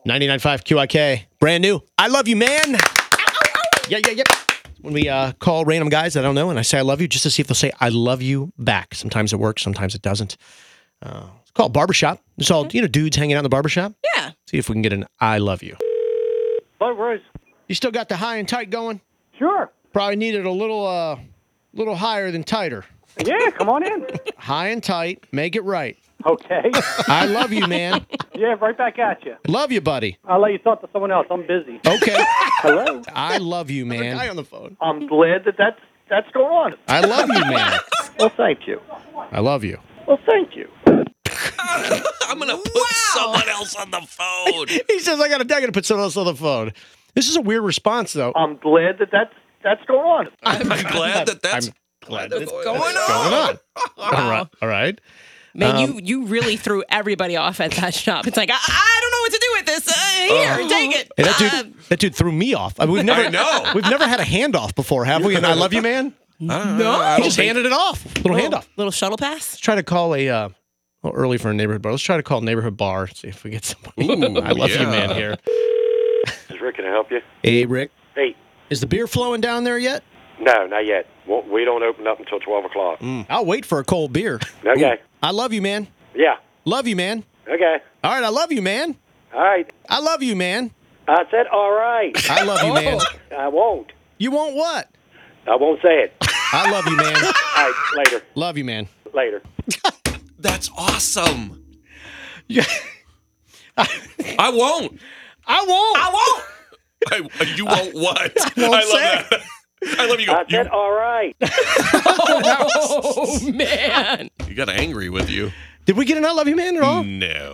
99.5 QIK. Brand new. I love you, man. Yeah. When we call random guys that I don't know and I say I love you just to see if they'll say I love you back. Sometimes it works, sometimes it doesn't. It's called Barbershop. It's all, dudes hanging out in the barbershop. Yeah. See if we can get an I love you. Hello, Bruce. You still got the high and tight going? Sure. Probably needed a little higher than tighter. Yeah, come on in. High and tight. Make it right. Okay. I love you, man. Yeah, right back at you. Love you, buddy. I'll let you talk to someone else. I'm busy. Okay. Hello. I love you, man. Guy on the phone. I'm glad that's going on. I love you, man. Well, thank you. I love you. Well, thank you. I'm going to put someone else on the phone. He says, I got to put someone else on the phone. This is a weird response, though. I'm glad that's going on. I'm glad that's I'm glad that it's going on. All right. Man, you really threw everybody off at that shop. It's like, I don't know what to do with this. Here, take it. Hey, that dude threw me off. I mean, we've never had a handoff before, have we? And I love you, man. No. He just handed it off. Little handoff. Little shuttle pass. Let's try to call a early for a neighborhood bar. Let's try to call a neighborhood bar. See if we get somebody. I love you, man. Here. This is Rick. Can I help you? Hey, Rick. Hey. Is the beer flowing down there yet? No, not yet. We don't open up until 12 o'clock. I'll wait for a cold beer. Okay. I love you, man. Yeah. Love you, man. Okay. All right, I love you, man. All right. I love you, man. I said all right. I love you, man. I won't. You won't what? I won't say it. I love you, man. All right. Later. Love you, man. Later. That's awesome. Yeah. I won't. I won't. You won't what? won't I love say. that. I love you. I said all right. Oh, man. You got angry with you. Did we get an I love you, man at all? No.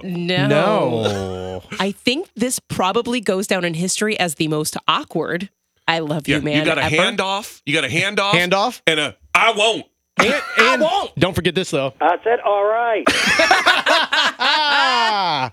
No. I think this probably goes down in history as the most awkward I love you, man. You got a ever. handoff. You got a handoff. Handoff? And a I won't. And don't forget this, though. I said all right. Ah,